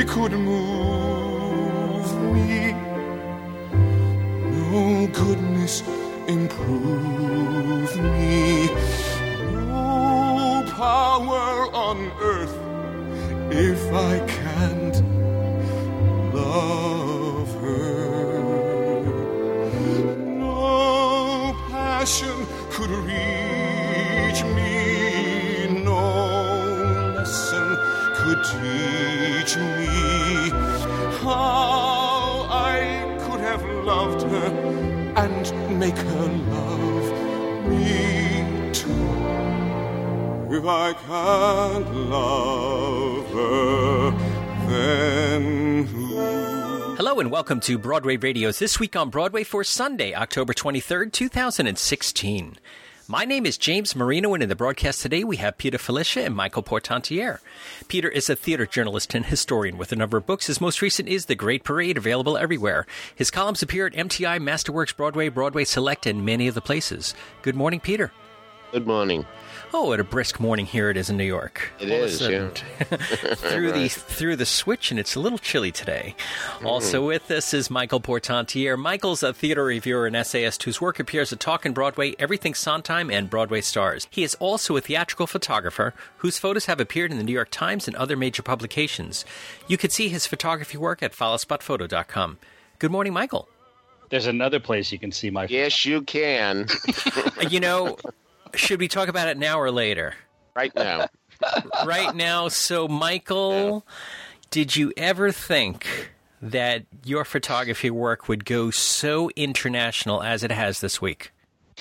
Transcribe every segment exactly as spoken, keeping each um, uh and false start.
could move me. No goodness improve me. No power on earth if I can't love her. No passion could reach me. No lesson could teach me how I could have loved her and make her love me too. If I can't love her, then who? Hello and welcome to Broadway Radio's This Week on Broadway for Sunday, October twenty-third, two thousand sixteen. My name is James Marino, and in the broadcast today we have Peter Felicia and Michael Portantiere. Peter is a theater journalist and historian with a number of books. His most recent is The Great Parade, available everywhere. His columns appear at M T I, Masterworks Broadway, Broadway Select, and many other places. Good morning, Peter. Good morning. Oh, what a brisk morning here it is in New York. It All is, yeah. through Right. the through the switch, and it's a little chilly today. Mm. Also with us is Michael Portantiere. Michael's a theater reviewer and essayist whose work appears at Talkin' Broadway, Everything Sondheim, and Broadway Stars. He is also a theatrical photographer whose photos have appeared in the New York Times and other major publications. You can see his photography work at follow spot photo dot com. Good morning, Michael. There's another place you can see my Yes, you can. You know, should we talk about it now or later? Right now. Right now. So, Michael, did you ever think that your photography work would go so international as it has this week?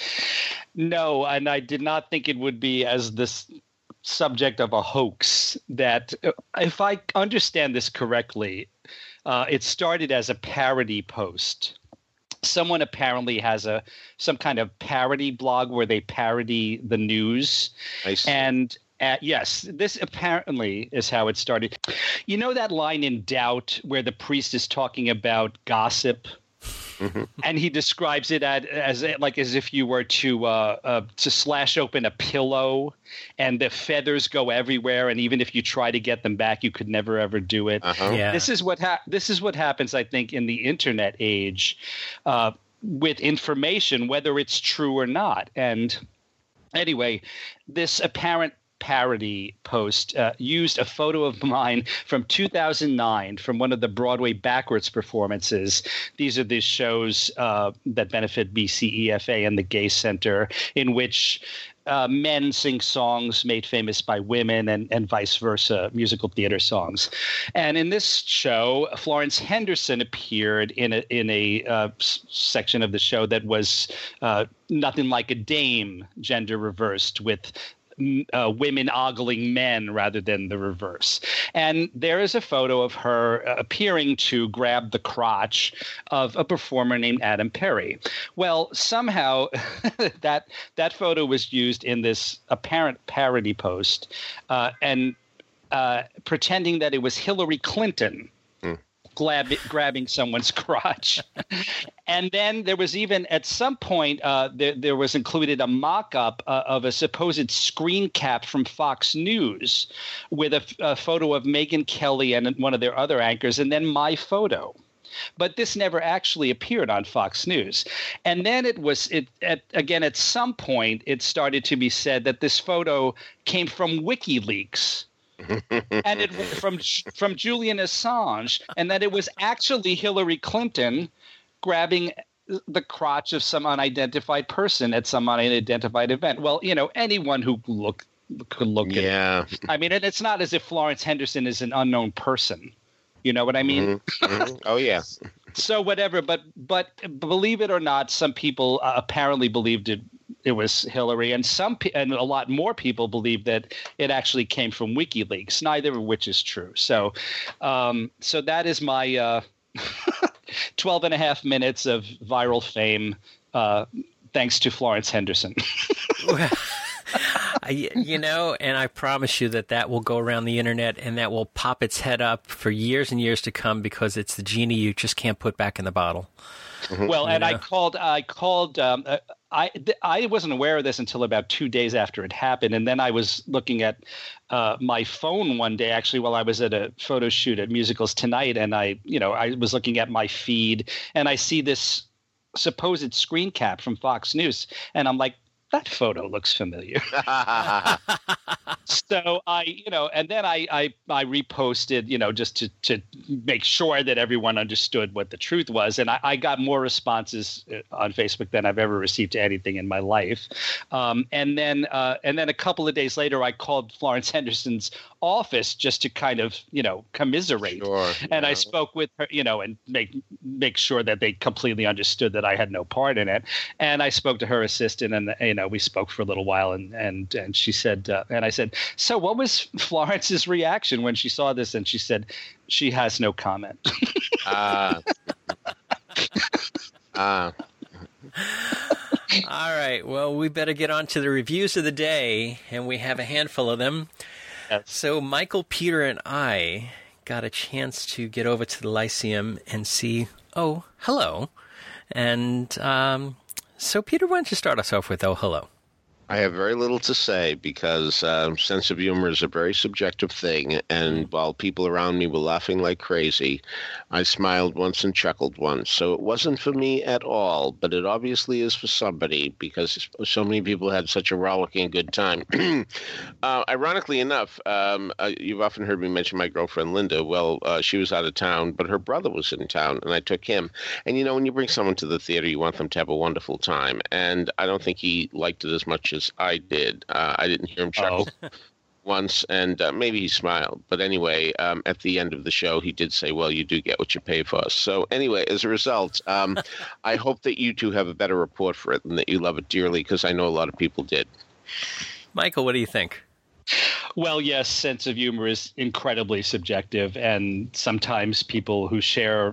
No, and I did not think it would be as this subject of a hoax. That, if I understand this correctly, uh, it started as a parody post. Someone apparently has a some kind of parody blog where they parody the news. I see. And uh, yes, this apparently is how it started. You know that line in Doubt where the priest is talking about gossip? Mm-hmm. And he describes it as, as like as if you were to uh, uh, to slash open a pillow and the feathers go everywhere, and even if you try to get them back, you could never ever do it. Uh-huh. Yeah. This is what ha- this is what happens, I think, in the internet age uh, with information, whether it's true or not. And anyway, this apparent parody post uh, used a photo of mine from two thousand nine from one of the Broadway Backwards performances. These are the shows uh, that benefit B C E F A and the Gay Center, in which uh, men sing songs made famous by women and, and vice versa, musical theater songs. And in this show, Florence Henderson appeared in a, in a uh, s- section of the show that was uh, nothing like a dame, gender reversed, with Uh, women ogling men rather than the reverse. And there is a photo of her uh, appearing to grab the crotch of a performer named Adam Perry. Well, somehow that that photo was used in this apparent parody post uh, and uh, pretending that it was Hillary Clinton Grab, grabbing someone's crotch. And then there was even at some point uh, there, there was included a mock-up uh, of a supposed screen cap from Fox News with a, a photo of Megyn Kelly and one of their other anchors, and then my photo. But this never actually appeared on Fox News. And then it was it at, again at some point it started to be said that this photo came from WikiLeaks. And it was from from Julian Assange, and that it was actually Hillary Clinton grabbing the crotch of some unidentified person at some unidentified event. Well, you know, anyone who look could look Yeah. at it. I mean, and it's not as if Florence Henderson is an unknown person. You know what I mean? Mm-hmm. Mm-hmm. Oh, yeah. So whatever, but but believe it or not, some people uh, apparently believed it. It was Hillary, and some pe- and a lot more people believe that it actually came from WikiLeaks. Neither of which is true. So, um, so that is my uh, twelve and a half minutes of viral fame, uh, thanks to Florence Henderson. I, you know, and I promise you that that will go around the internet and that will pop its head up for years and years to come because it's the genie you just can't put back in the bottle. Mm-hmm. Well, you and know? I called, I called, um, uh, I, th- I wasn't aware of this until about two days after it happened. And then I was looking at uh, my phone one day, actually, while I was at a photo shoot at Musicals Tonight. And I, you know, I was looking at my feed and I see this supposed screen cap from Fox News. And I'm like, that photo looks familiar. So I, you know, and then I, I, I reposted, you know, just to, to make sure that everyone understood what the truth was. And I, I got more responses on Facebook than I've ever received to anything in my life. Um, and then, uh, and then a couple of days later, I called Florence Henderson's office just to kind of, you know, commiserate. Sure, and yeah. I spoke with her, you know, and make make sure that they completely understood that I had no part in it. And I spoke to her assistant, and you know, we spoke for a little while, and and and she said, uh, and I said, so what was Florence's reaction when she saw this? And she said, she has no comment. Ah. Ah. All right. Well, we better get on to the reviews of the day, and we have a handful of them. Yes. So Michael, Peter, and I got a chance to get over to the Lyceum and see, oh, hello. And um, so, Peter, why don't you start us off with, oh, hello? I have very little to say because um, sense of humor is a very subjective thing, and while people around me were laughing like crazy, I smiled once and chuckled once. So it wasn't for me at all, but it obviously is for somebody because so many people had such a rollicking good time. uh, ironically enough, um, uh, you've often heard me mention my girlfriend Linda. Well, uh, she was out of town, but her brother was in town, and I took him. And, you know, when you bring someone to the theater, you want them to have a wonderful time, and I don't think he liked it as much as I did. Uh, I didn't hear him chuckle oh. once, and uh, maybe he smiled. But anyway, um, at the end of the show, he did say, well, you do get what you pay for. So anyway, as a result, um, I hope that you two have a better report for it and that you love it dearly, because I know a lot of people did. Michael, what do you think? Well, yes, sense of humor is incredibly subjective, and sometimes people who share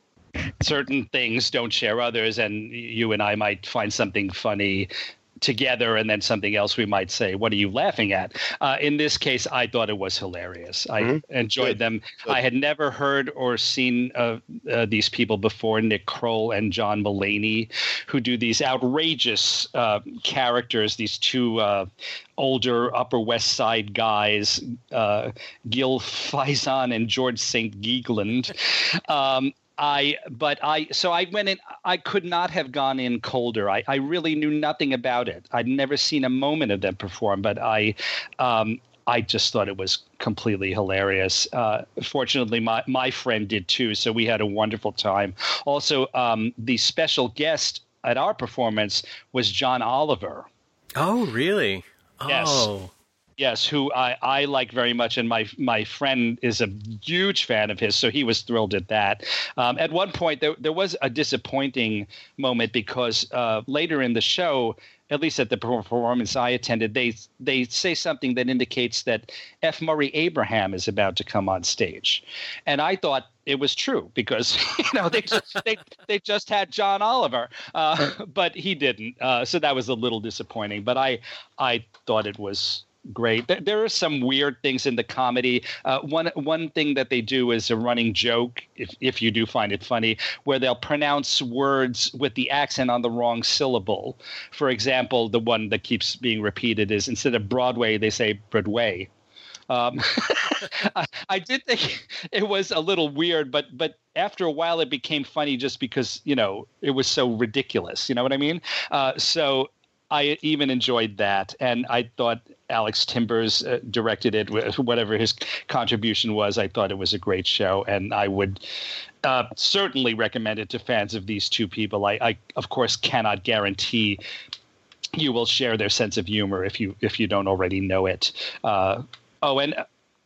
certain things don't share others, and you and I might find something funny together and then something else we might say, what are you laughing at? Uh, in this case, I thought it was hilarious. I mm-hmm. enjoyed Good. them. Good. I had never heard or seen uh, uh, these people before, Nick Kroll and John Mulaney, who do these outrageous uh, characters, these two uh, older Upper West Side guys, uh, Gil Faison and George Saint Geegland. Um, I, but I, so I went in, I could not have gone in colder. I, I really knew nothing about it. I'd never seen a moment of them perform, but I, um, I just thought it was completely hilarious. Uh, fortunately, my, my friend did too. So we had a wonderful time. Also, um, the special guest at our performance was John Oliver. Oh, really? Yes. Oh. Yes, who I, I like very much, and my my friend is a huge fan of his, so he was thrilled at that. Um, at one point, there there was a disappointing moment because uh, later in the show, at least at the performance I attended, they they say something that indicates that F. Murray Abraham is about to come on stage, and I thought it was true because you know they just, they they just had John Oliver, uh, but he didn't, uh, so that was a little disappointing. But I I thought it was great. There are some weird things in the comedy. Uh, one one thing that they do is a running joke, if if you do find it funny, where they'll pronounce words with the accent on the wrong syllable. For example, the one that keeps being repeated is instead of Broadway, they say Broadway. Um, I, I did think it was a little weird, but but after a while it became funny just because, you know, it was so ridiculous. You know what I mean? Uh, so I even enjoyed that, and I thought Alex Timbers uh, directed it, whatever his contribution was. I thought it was a great show, and I would uh, certainly recommend it to fans of these two people. I, I, of course, cannot guarantee you will share their sense of humor if you if you don't already know it. Uh, oh, and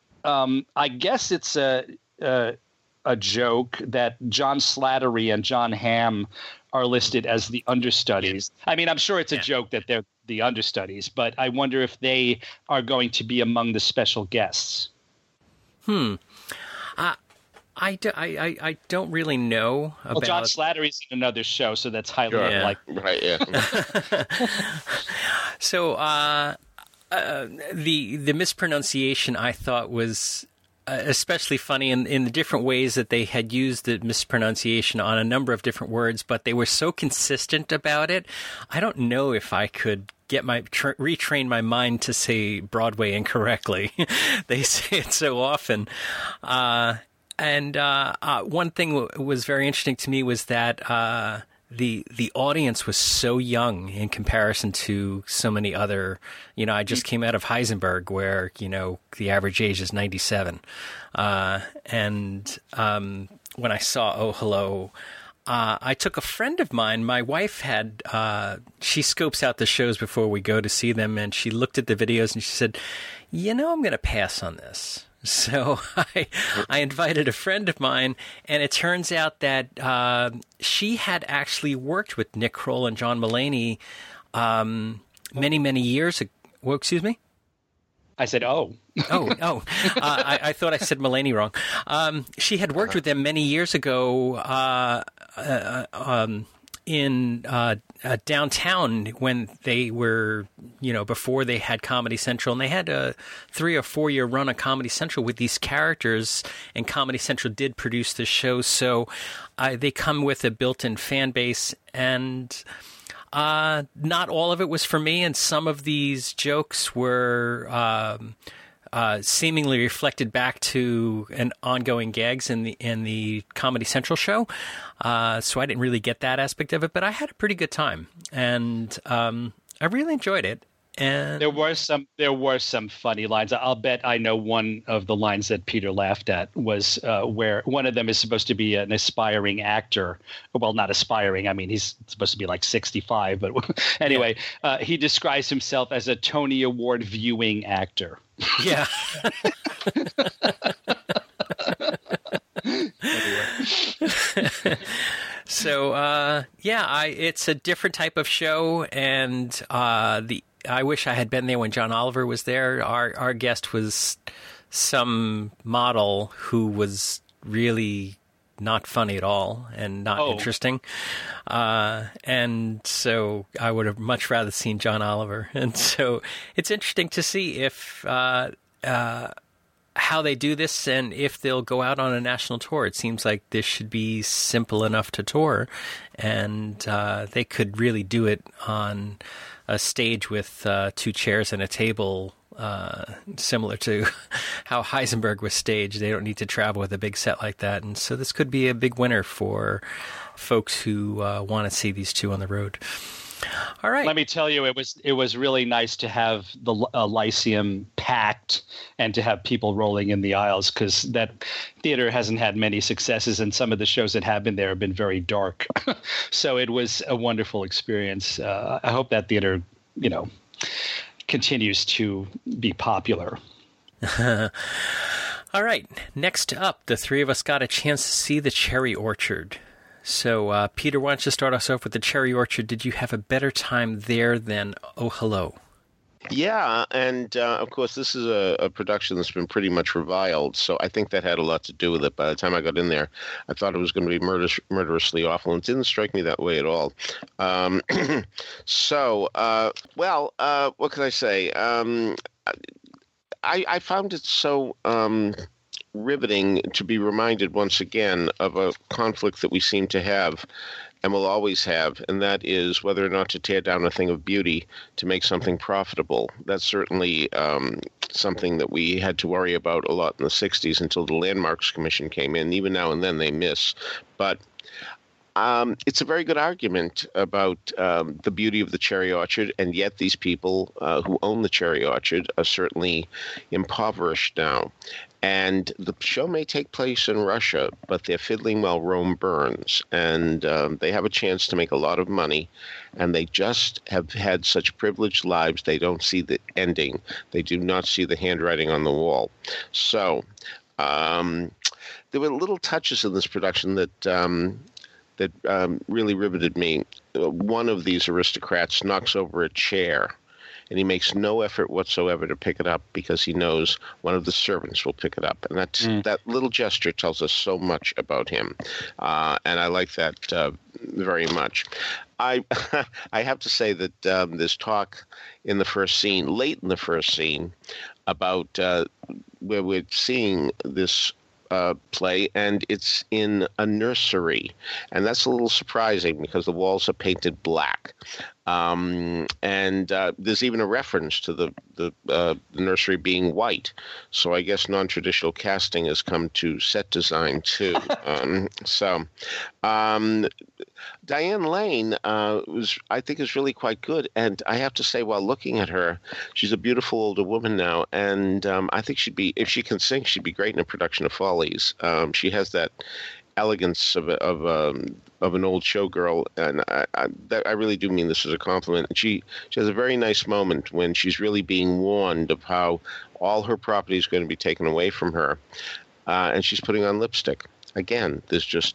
um, I guess it's a, a a joke that John Slattery and John Hamm are listed as the understudies. I mean, I'm sure it's a yeah. joke that they're the understudies, but I wonder if they are going to be among the special guests. Hmm. Uh, I, do, I, I, I don't really know about... Well, John Slattery's in another show, so that's highly sure. unlikely. Yeah. Right, yeah. So, uh, uh, the the mispronunciation I thought was uh, especially funny in, in the different ways that they had used the mispronunciation on a number of different words, but they were so consistent about it. I don't know if I could get my tra- retrain my mind to say Broadway incorrectly. They say it so often. Uh, and uh, uh, one thing w- was very interesting to me was that uh, the the audience was so young in comparison to so many other, you know, I just came out of Heisenberg where, you know, the average age is ninety-seven. Uh, and um, when I saw Oh Hello, uh, I took a friend of mine, my wife had, uh, she scopes out the shows before we go to see them, and she looked at the videos and she said, you know, I'm going to pass on this. So I, I invited a friend of mine, and it turns out that uh, she had actually worked with Nick Kroll and John Mulaney um, many, many years ago. Well, excuse me? I said, oh. oh, oh. Uh, I, I thought I said Mulaney wrong. Um, she had worked with them many years ago uh, uh, um, in uh, uh, downtown when they were, you know, before they had Comedy Central. And they had a three or four year run on Comedy Central with these characters, and Comedy Central did produce the show. So uh, they come with a built-in fan base, and uh, not all of it was for me. And some of these jokes were um, uh, seemingly reflected back to an ongoing gags in the in the Comedy Central show. Uh, so I didn't really get that aspect of it, but I had a pretty good time, and um, I really enjoyed it. And there were some there were some funny lines. I'll bet I know one of the lines that Peter laughed at was uh, where one of them is supposed to be an aspiring actor. Well, not aspiring. I mean, he's supposed to be like sixty-five. But anyway, yeah. uh, he describes himself as a Tony Award viewing actor. Yeah. So, uh, yeah, I, it's a different type of show, and uh, the I wish I had been there when John Oliver was there. Our our guest was some model who was really not funny at all and not oh. interesting. Uh, and so I would have much rather seen John Oliver. And so it's interesting to see if uh, uh, how they do this and if they'll go out on a national tour. It seems like this should be simple enough to tour, and uh, they could really do it on a stage with uh, two chairs and a table, uh, similar to how Heisenberg was staged. They don't need to travel with a big set like that. And so this could be a big winner for folks who uh, want to see these two on the road. All right. Let me tell you, it was it was really nice to have the uh, Lyceum packed and to have people rolling in the aisles, because that theater hasn't had many successes, and some of the shows that have been there have been very dark. So it was a wonderful experience. Uh, I hope that theater, you know, continues to be popular. All right. Next up, the three of us got a chance to see The Cherry Orchard. So, uh, Peter, why don't you start us off with The Cherry Orchard? Did you have a better time there than Oh Hello? Yeah, and uh, of course, this is a, a production that's been pretty much reviled, so I think that had a lot to do with it. By the time I got in there, I thought it was going to be murder- murderously awful, and it didn't strike me that way at all. Um, so, uh, well, uh, what can I say? Um, I, I found it so Um, riveting to be reminded once again of a conflict that we seem to have and will always have, and that is whether or not to tear down a thing of beauty to make something profitable. That's certainly um, something that we had to worry about a lot in the sixties until the Landmarks Commission came in. Even now and then they miss. But Um, it's a very good argument about um, the beauty of the cherry orchard, and yet these people uh, who own the cherry orchard are certainly impoverished now. And the show may take place in Russia, but they're fiddling while Rome burns, and um, they have a chance to make a lot of money, and they just have had such privileged lives they don't see the ending. They do not see the handwriting on the wall. So um, there were little touches in this production that um, that um, really riveted me. Uh, one of these aristocrats knocks over a chair, and he makes no effort whatsoever to pick it up because he knows one of the servants will pick it up. And that's, mm. that little gesture tells us so much about him. Uh, and I like that uh, very much. I I have to say that um, there's talk in the first scene, late in the first scene, about uh, where we're seeing this uh, play, and it's in a nursery. And that's a little surprising because the walls are painted black. Um, and uh, there's even a reference to the, the, uh, the nursery being white. So I guess non-traditional casting has come to set design too. um, so um, Diane Lane uh, was, I think, is really quite good. And I have to say, while looking at her, she's a beautiful older woman now. And um, I think she'd be, if she can sing, she'd be great in a production of Follies. Um, she has that elegance of of um, of an old showgirl, and I, I, that, I really do mean this as a compliment. And she she has a very nice moment when she's really being warned of how all her property is going to be taken away from her, uh, and she's putting on lipstick. Again, there's just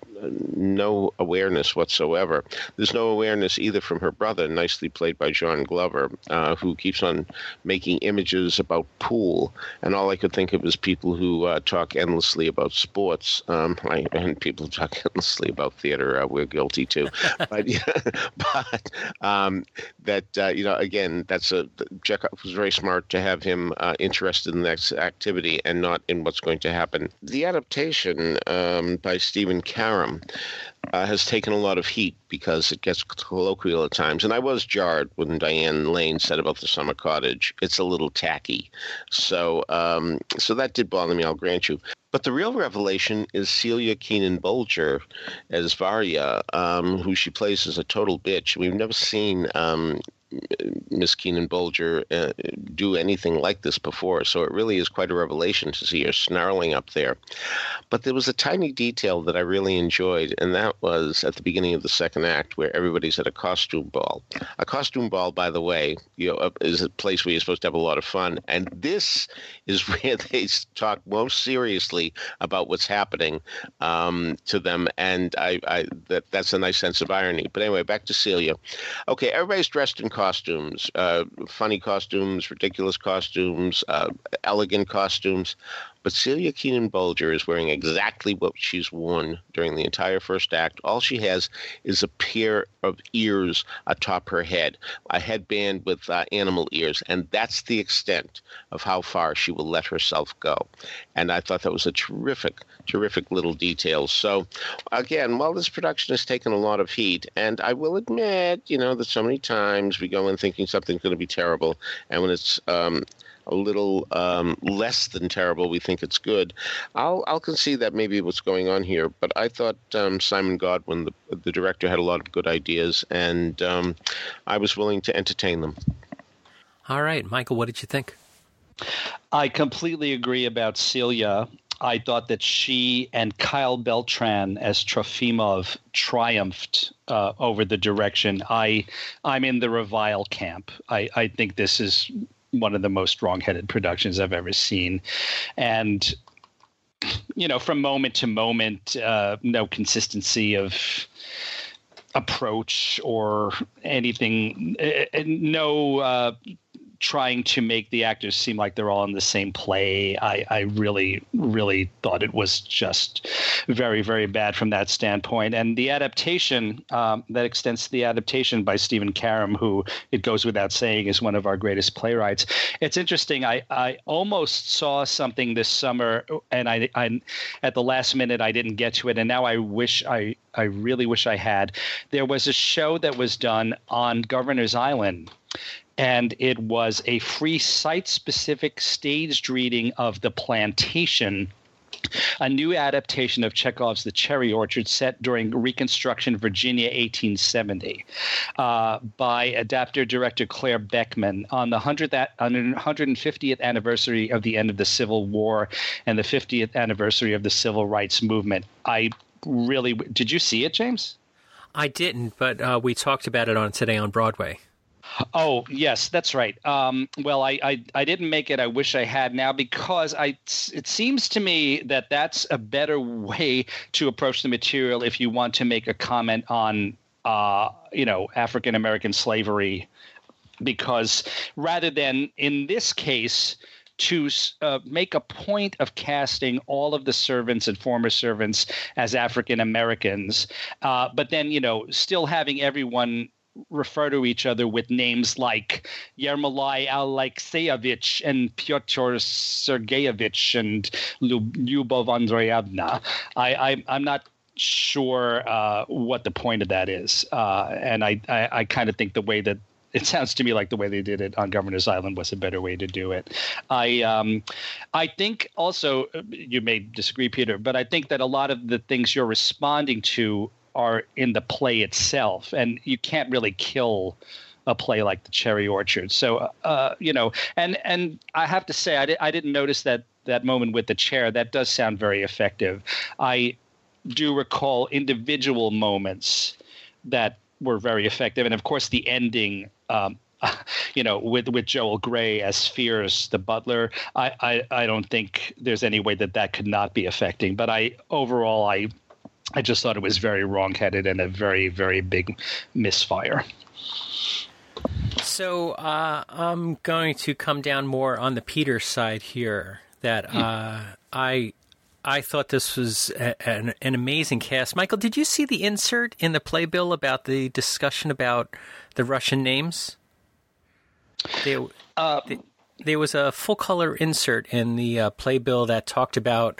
no awareness whatsoever. There's no awareness either from her brother, nicely played by John Glover, uh, who keeps on making images about pool. And all I could think of is people who uh, talk endlessly about sports. Um, I, and people who talk endlessly about theater. Uh, we're guilty too. but but um, that, uh, you know, again, that's a Chekhov was very smart to have him uh, interested in that activity and not in what's going to happen. The adaptation um, by Stephen Karam uh, has taken a lot of heat because it gets colloquial at times. And I was jarred when Diane Lane said about the Summer Cottage, it's a little tacky. So um, so that did bother me, I'll grant you. But the real revelation is Celia Keenan Bolger as Varya, um, who she plays as a total bitch. We've never seen um, Miss Keenan Bolger uh, do anything like this before, so it really is quite a revelation to see her snarling up there. But there was a tiny detail that I really enjoyed, and that was at the beginning of the second act where everybody's at a costume ball. A costume ball, by the way, you know, is a place where you're supposed to have a lot of fun, and this is where they talk most seriously about what's happening um, to them, and I, I that that's a nice sense of irony. But anyway, back to Celia. Okay, everybody's dressed in costumes, uh, funny costumes, ridiculous costumes, uh, elegant costumes. But Celia Keenan Bolger is wearing exactly what she's worn during the entire first act. All she has is a pair of ears atop her head, a headband with uh, animal ears, and that's the extent of how far she will let herself go. And I thought that was a terrific, terrific little detail. So, again, while this production has taken a lot of heat, and I will admit, you know, that so many times we go in thinking something's going to be terrible, and when it's um, a little um, less than terrible, we think it's good. I'll I'll concede that maybe what's going on here, but I thought um, Simon Godwin, the, the director, had a lot of good ideas, and um, I was willing to entertain them. All right, Michael, what did you think? I completely agree about Celia. I thought that she and Kyle Beltran as Trofimov triumphed uh, over the direction. I, I'm in the revile camp. I, I think this is one of the most wrong-headed productions I've ever seen. And, you know, from moment to moment, uh, no consistency of approach or anything, uh, no uh, trying to make the actors seem like they're all in the same play. I, I really, really thought it was just very, very bad from that standpoint. And the adaptation, um, that extends to the adaptation by Stephen Karam, who, it goes without saying, is one of our greatest playwrights. It's interesting. I, I almost saw something this summer, and I, I at the last minute I didn't get to it, and now I wish I, I really wish I had. There was a show that was done on Governor's Island, and it was a free site-specific staged reading of The Plantation, a new adaptation of Chekhov's The Cherry Orchard set during Reconstruction Virginia eighteen seventy uh, by adapter-director Claire Beckman on the one hundred fiftieth anniversary of the end of the Civil War and the fiftieth anniversary of the Civil Rights Movement. I really – did you see it, James? I didn't, but uh, we talked about it on Today on Broadway. Oh, yes, that's right. Um, well, I, I, I didn't make it. I wish I had now, because I, it seems to me that that's a better way to approach the material if you want to make a comment on, uh, you know, African-American slavery because rather than in this case to uh, make a point of casting all of the servants and former servants as African Americans, uh, but then, you know, still having everyone refer to each other with names like Yermolai Alexeyevich and Pyotr Sergeyevich and Lyubov Andreevna. I, I, I'm not sure uh, what the point of that is. Uh, and I, I, I kind of think the way that it sounds to me like the way they did it on Governor's Island was a better way to do it. I um, I think also, you may disagree, Peter, but I think that a lot of the things you're responding to are in the play itself, and you can't really kill a play like The Cherry Orchard. So, uh, you know, and and I have to say, I, di- I didn't notice that that moment with the chair. That does sound very effective. I do recall individual moments that were very effective, and of course, the ending. Um, you know, with with Joel Grey as Fierce, the butler, I, I I don't think there's any way that that could not be affecting. But I overall, I I just thought it was very wrong-headed and a very, very big misfire. So uh, I'm going to come down more on the Peter side here. That uh, I I thought this was a, an, an amazing cast. Michael, did you see the insert in the playbill about the discussion about the Russian names? They, Uh, they, there was a full-color insert in the uh, playbill that talked about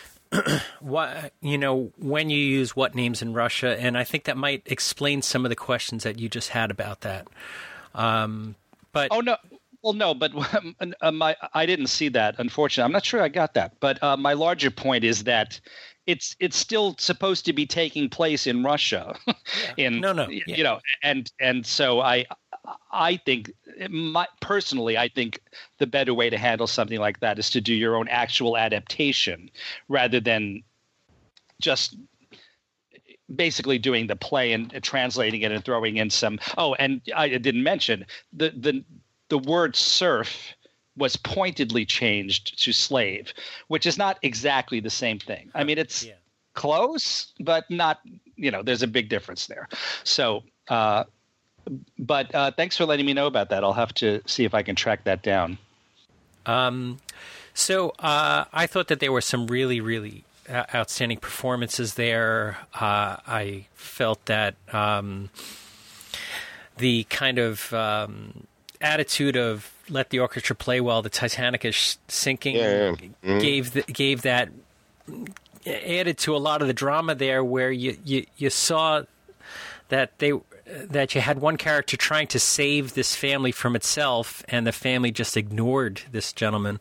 what, you know, when you use what names in Russia, and I think that might explain some of the questions that you just had about that. Um, but oh no, well no, but uh, my I didn't see that. Unfortunately, I'm not sure I got that. But uh, my larger point is that it's it's still supposed to be taking place in Russia. Yeah. in no, no, you yeah. know, and and so I I think my, personally, I think the better way to handle something like that is to do your own actual adaptation rather than just basically doing the play and translating it and throwing in some. Oh, and I didn't mention the the the word serf was pointedly changed to slave, which is not exactly the same thing. I mean, it's Yeah. close, but not. You know, there's a big difference there. So. Uh, But uh, thanks for letting me know about that. I'll have to see if I can track that down. Um, so uh, I thought that there were some really, really uh, outstanding performances there. Uh, I felt that um, the kind of um, attitude of let the orchestra play while the Titanic is sinking Yeah, yeah. Mm-hmm. gave the, gave that added to a lot of the drama there, where you you, you saw that they. that you had one character trying to save this family from itself, and the family just ignored this gentleman,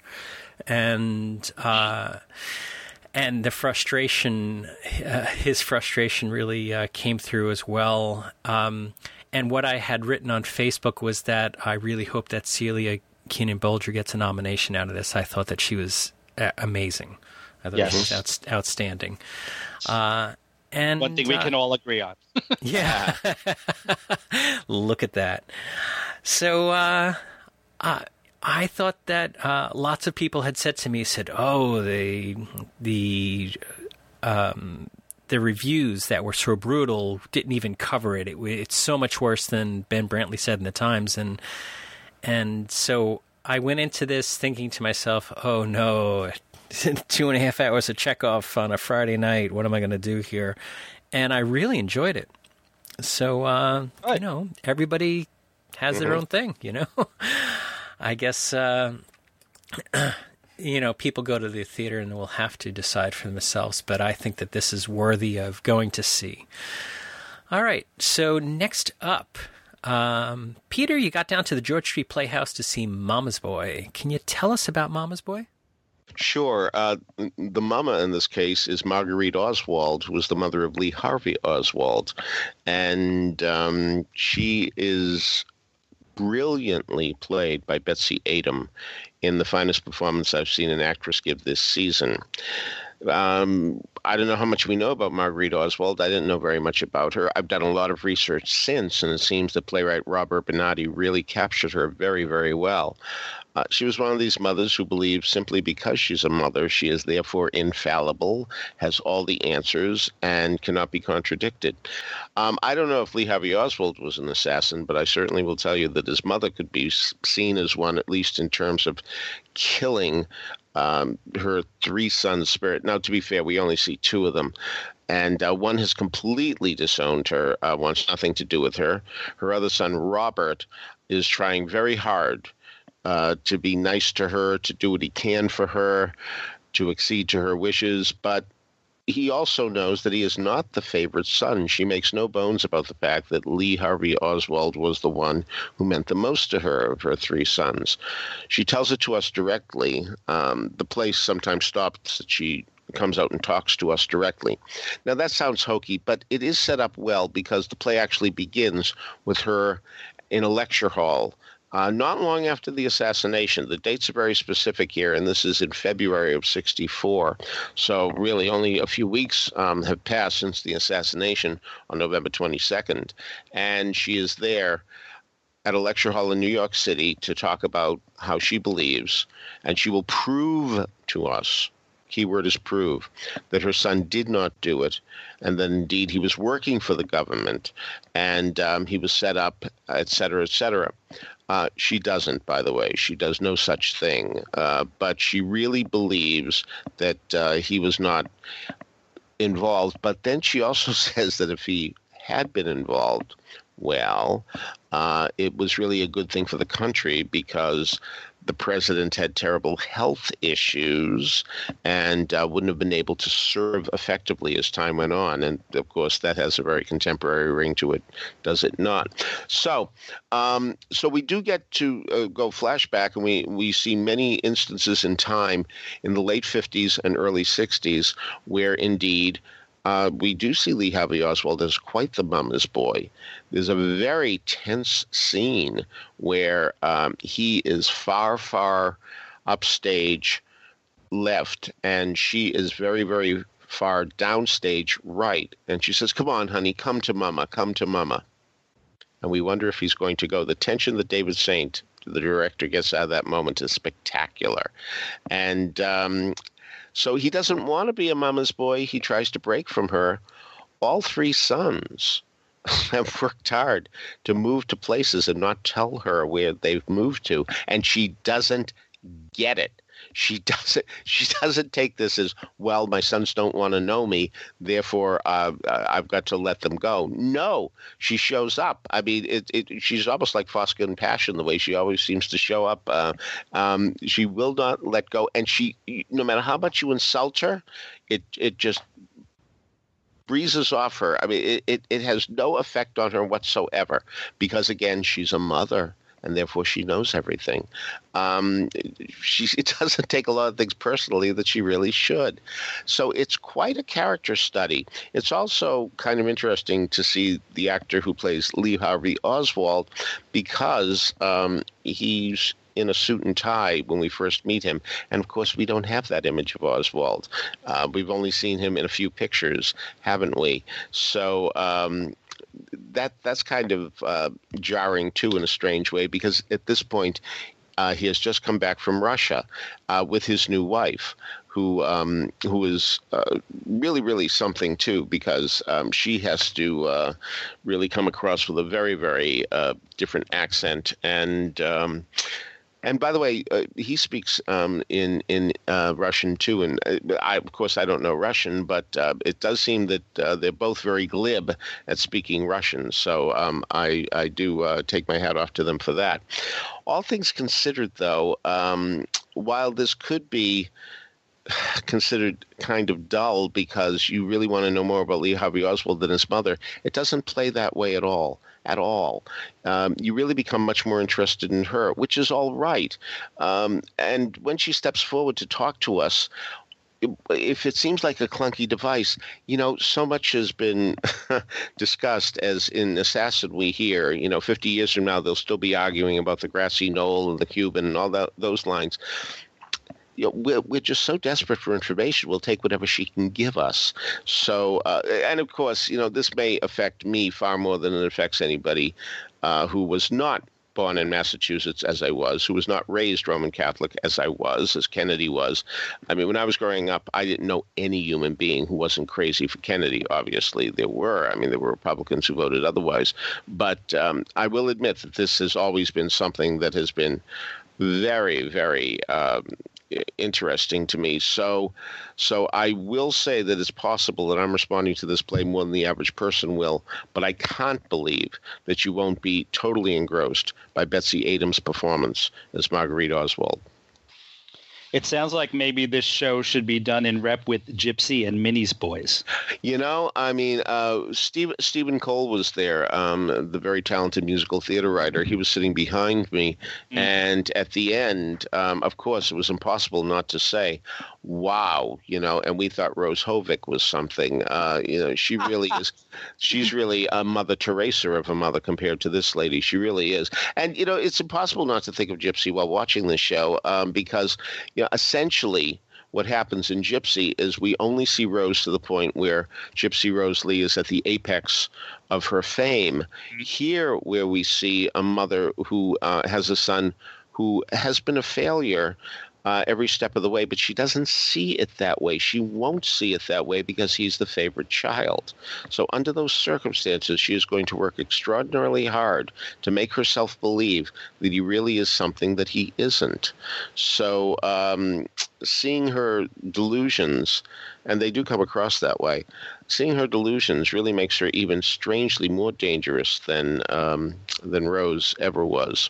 and uh, and the frustration, uh, his frustration really uh, came through as well. Um, and what I had written on Facebook was that I really hope that Celia Keenan Bolger gets a nomination out of this. I thought that she was uh, amazing. I thought Yes. she was outs- outstanding. Uh, and One thing we uh, can all agree on. Yeah. Look at that. So uh, uh, I thought that uh, lots of people had said to me, said, oh, the the um, the reviews that were so brutal didn't even cover it. it. It's so much worse than Ben Brantley said in the Times. And, and so I went into this thinking to myself, oh, no, two and a half hours of Chekhov on a Friday night. What am I going to do here? And I really enjoyed it. So, uh, Right. you know, everybody has their own thing, you know. I guess, uh, you know, people go to the theater and will have to decide for themselves. But I think that this is worthy of going to see. All right. So next up, um, Peter, you got down to the George Street Playhouse to see Mama's Boy. Can you tell us about Mama's Boy? Sure. Uh, the mama in this case is Marguerite Oswald, who was the mother of Lee Harvey Oswald. And um, she is brilliantly played by Betsy Adom in the finest performance I've seen an actress give this season. Um, I don't know how much we know about Marguerite Oswald. I didn't know very much about her. I've done a lot of research since, and it seems that playwright Rob Urbanati really captured her very, very well. Uh, she was one of these mothers who believes simply because she's a mother, she is therefore infallible, has all the answers, and cannot be contradicted. Um, I don't know if Lee Harvey Oswald was an assassin, but I certainly will tell you that his mother could be seen as one, at least in terms of killing um, her three sons' spirit. Now, to be fair, we only see two of them. And uh, one has completely disowned her, uh, wants nothing to do with her. Her other son, Robert, is trying very hard Uh, to be nice to her, to do what he can for her, to accede to her wishes. But he also knows that he is not the favorite son. She makes no bones about the fact that Lee Harvey Oswald was the one who meant the most to her of her three sons. She tells it to us directly. Um, the play sometimes stops that she comes out and talks to us directly. Now, that sounds hokey, but it is set up well because the play actually begins with her in a lecture hall Uh, not long after the assassination. The dates are very specific here, and this is in February of sixty-four. So really only a few weeks um, have passed since the assassination on November twenty-second. And she is there at a lecture hall in New York City to talk about how she believes, and she will prove to us, keyword is prove, that her son did not do it, and that indeed he was working for the government, and um, he was set up, et cetera, et cetera. Uh, she doesn't, by the way. She does no such thing. Uh, but she really believes that uh, he was not involved. But then she also says that if he had been involved, well, uh, it was really a good thing for the country because the president had terrible health issues and uh, wouldn't have been able to serve effectively as time went on. And, of course, that has a very contemporary ring to it, does it not? So um, so we do get to uh, go flashback, and we, we see many instances in time in the late fifties and early sixties where, indeed, Uh, we do see Lee Harvey Oswald as quite the mama's boy. There's a very tense scene where um, he is far, far upstage left, and she is very, very far downstage right. And she says, "Come on, honey, come to mama, come to mama." And we wonder if he's going to go. The tension that David Saint, the director, gets out of that moment is spectacular. And um So he doesn't want to be a mama's boy. He tries to break from her. All three sons have worked hard to move to places and not tell her where they've moved to. And she doesn't get it. She doesn't She doesn't take this as, well, my sons don't want to know me, therefore uh, I've got to let them go. No, she shows up. I mean, it, it, she's almost like Fosca in Passion, the way she always seems to show up. Uh, um, she will not let go. And she, no matter how much you insult her, it it just breezes off her. I mean, it, it, it has no effect on her whatsoever because, again, she's a mother. And therefore she knows everything. Um, she, it doesn't take a lot of things personally that she really should. So it's quite a character study. It's also kind of interesting to see the actor who plays Lee Harvey Oswald because um, he's in a suit and tie when we first meet him. And, of course, we don't have that image of Oswald. Uh, we've only seen him in a few pictures, haven't we? So um, that that's kind of uh, jarring, too, in a strange way, because at this point uh, he has just come back from Russia uh, with his new wife, who um, who is uh, really, really something, too, because um, she has to uh, really come across with a very, very uh, different accent. And um, and by the way, uh, he speaks um, in in uh, Russian, too. And I, of course, I don't know Russian, but uh, it does seem that uh, they're both very glib at speaking Russian. So um, I, I do uh, take my hat off to them for that. All things considered, though, um, while this could be considered kind of dull because you really want to know more about Lee Harvey Oswald than his mother, it doesn't play that way at all. At all. Um, you really become much more interested in her, which is all right. Um, and when she steps forward to talk to us, if it seems like a clunky device, you know, so much has been discussed, as in Assassin we hear, you know, fifty years from now, they'll still be arguing about the grassy knoll and the Cuban and all that, those lines. you know, we're, we're just so desperate for information. We'll take whatever she can give us. So, uh, and of course, you know, this may affect me far more than it affects anybody uh, who was not born in Massachusetts as I was, who was not raised Roman Catholic as I was, as Kennedy was. I mean, when I was growing up, I didn't know any human being who wasn't crazy for Kennedy. Obviously, there were. I mean, there were Republicans who voted otherwise. But um, I will admit that this has always been something that has been very, very um, interesting to me. So, so I will say that it's possible that I'm responding to this play more than the average person will, but I can't believe that you won't be totally engrossed by Betsy Adams' performance as Marguerite Oswald. It sounds like maybe this show should be done in rep with Gypsy and Minnie's Boys. You know, I mean, uh, Steve, Stephen Cole was there, um, the very talented musical theater writer. He was sitting behind me. Mm. And at the end, um, of course, it was impossible not to say, wow, you know, and we thought Rose Hovick was something. Uh, you know, she really is. She's really a Mother Teresa of a mother compared to this lady. She really is. And, you know, it's impossible not to think of Gypsy while watching this show um, because, you know, essentially what happens in Gypsy is we only see Rose to the point where Gypsy Rose Lee is at the apex of her fame. Mm-hmm. Here, where we see a mother who uh, has a son who has been a failure Uh, every step of the way, but she doesn't see it that way. She won't see it that way because he's the favorite child. So under those circumstances, she is going to work extraordinarily hard to make herself believe that he really is something that he isn't. So um, seeing her delusions, and they do come across that way, seeing her delusions really makes her even strangely more dangerous than um, than Rose ever was.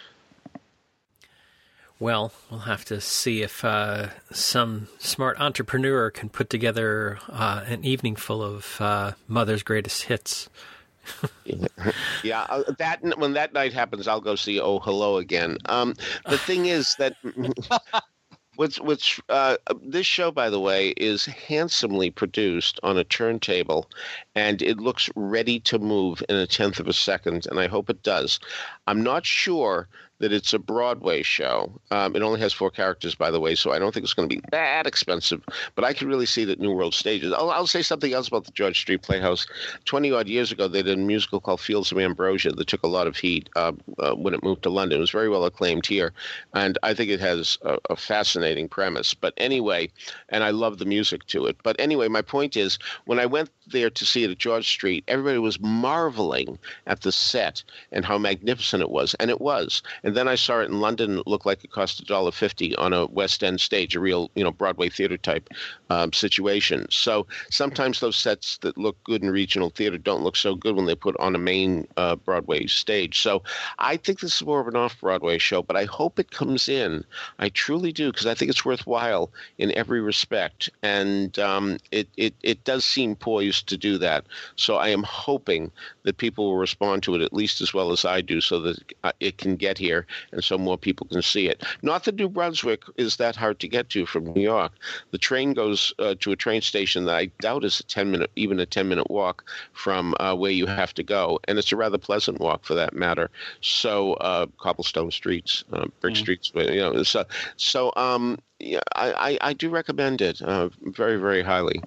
Well, we'll have to see if uh, some smart entrepreneur can put together uh, an evening full of uh, Mother's greatest hits. yeah, uh, that when that night happens, I'll go see Oh Hello again. Um, the thing is that what's what's uh, this show, by the way, is handsomely produced on a turntable, and it looks ready to move in a tenth of a second, and I hope it does. I'm not sure that it's a Broadway show. Um, it only has four characters, by the way, so I don't think it's going to be that expensive. But I can really see that New World Stages. I'll, I'll say something else about the George Street Playhouse. twenty-odd years ago, they did a musical called Fields of Ambrosia that took a lot of heat uh, uh, when it moved to London. It was very well acclaimed here, and I think it has a, a fascinating premise. But anyway, and I love the music to it. But anyway, my point is, when I went there to see it at George Street, everybody was marveling at the set and how magnificent it was, and it was. And then I saw it in London. It looked like it cost a dollar fifty on a West End stage, a real, you know, Broadway theater type um, situation. So sometimes those sets that look good in regional theater don't look so good when they put on a main uh, Broadway stage. So I think this is more of an off-Broadway show, but I hope it comes in. I truly do, because I think it's worthwhile in every respect, and um, it, it it does seem poised to do that. So I am hoping that people will respond to it at least as well as I do, so that it can get here and so more people can see it. Not that New Brunswick is that hard to get to from New York. The train goes uh, to a train station that I doubt is a ten minute, even a ten minute walk from uh, where you have to go. And it's a rather pleasant walk for that matter. So uh, cobblestone streets, uh, brick mm. streets, you know, so, so um, yeah, I, I, I do recommend it uh, very, very highly.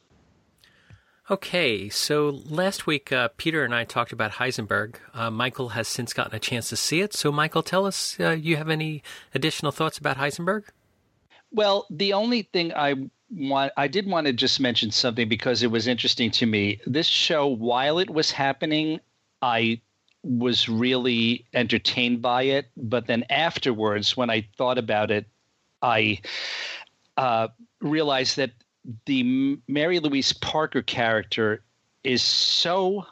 Okay, so last week uh, Peter and I talked about Heisenberg. Uh, Michael has since gotten a chance to see it. So, Michael, tell us, uh, you have any additional thoughts about Heisenberg? Well, the only thing I want, I did want to just mention something because it was interesting to me. This show, while it was happening, I was really entertained by it. But then afterwards, when I thought about it, I uh, realized that the Mary Louise Parker character is so